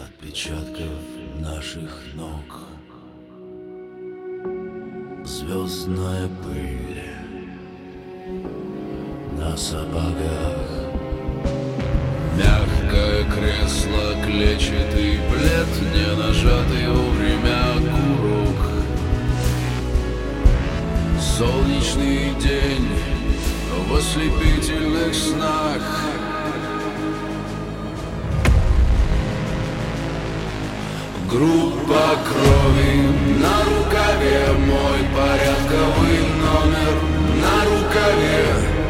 отпечатков наших ног. Звездная пыль на сапогах. Мягкое кресло, клетчатый плед, не нажатый вовремя курок. Солнечный день в ослепительных снах. Группа крови на рукаве, мой порядковый номер на рукаве.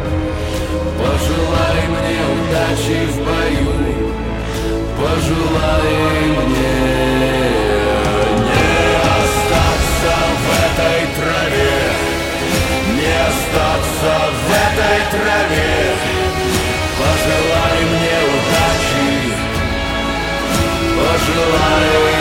Пожелай мне удачи в бою, пожелай мне не остаться в этой траве, не остаться в этой траве. Пожелай мне удачи, пожелай